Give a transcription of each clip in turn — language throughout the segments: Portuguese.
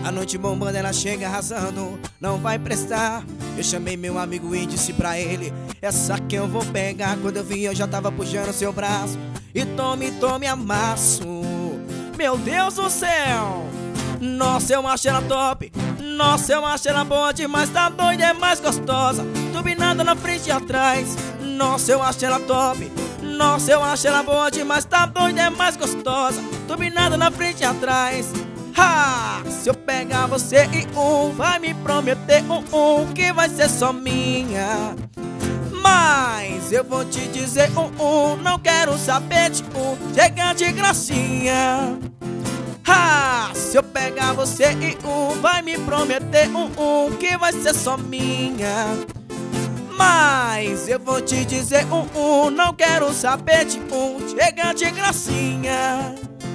A noite bombando, ela chega arrasando, não vai prestar. Eu chamei meu amigo e disse pra ele: essa que eu vou pegar. Quando eu vi, eu já tava puxando seu braço. E tome, amasso. Meu Deus do céu! Nossa, eu acho ela top. Nossa, eu acho ela boa demais. Tá doida, é mais gostosa, turbinada na frente e atrás. Nossa, eu acho ela top. Nossa, eu acho ela boa demais. Tá doida, é mais gostosa, turbinada na frente e atrás. Ha! Se eu pegar você e vai me prometer que vai ser só minha. Mas eu vou te dizer não quero saber de chega de gracinha. Ha! Se eu pegar você e vai me prometer que vai ser só minha. Mas eu vou te dizer não quero saber de chega de gracinha.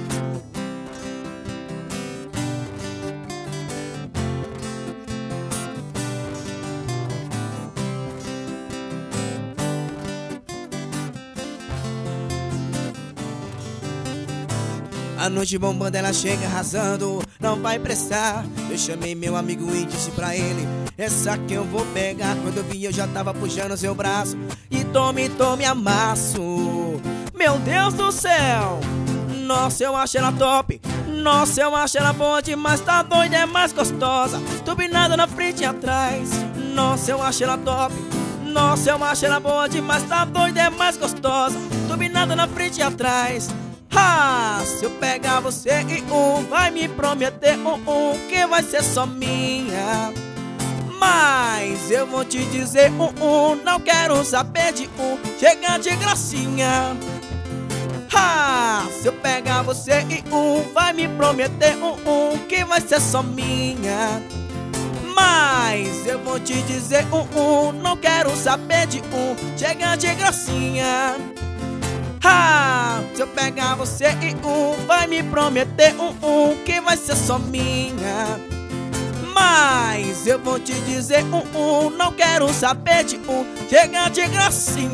A noite bombando, ela chega arrasando, não vai prestar. Eu chamei meu amigo e disse pra ele: essa que eu vou pegar. Quando eu vi, eu já tava puxando seu braço. E tome, amasso. Meu Deus do céu! Nossa, eu acho ela top. Nossa, eu acho ela boa demais. Tá doida, é mais gostosa, turbinada na frente e atrás. Nossa, eu acho ela top. Nossa, eu acho ela boa demais. Tá doida, é mais gostosa, turbinada na frente e atrás. Ha! Se eu pegar você e vai me prometer que vai ser só minha. Mas eu vou te dizer não quero saber de chega de gracinha. Ha! Se eu pegar você e vai me prometer que vai ser só minha. Mas eu vou te dizer não quero saber de chega de gracinha. Ha! Se eu pegar você e vai me prometer que vai ser só minha. Mas eu vou te dizer não quero saber de chega de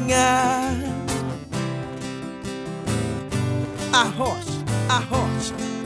gracinha. Arrocha, arrocha.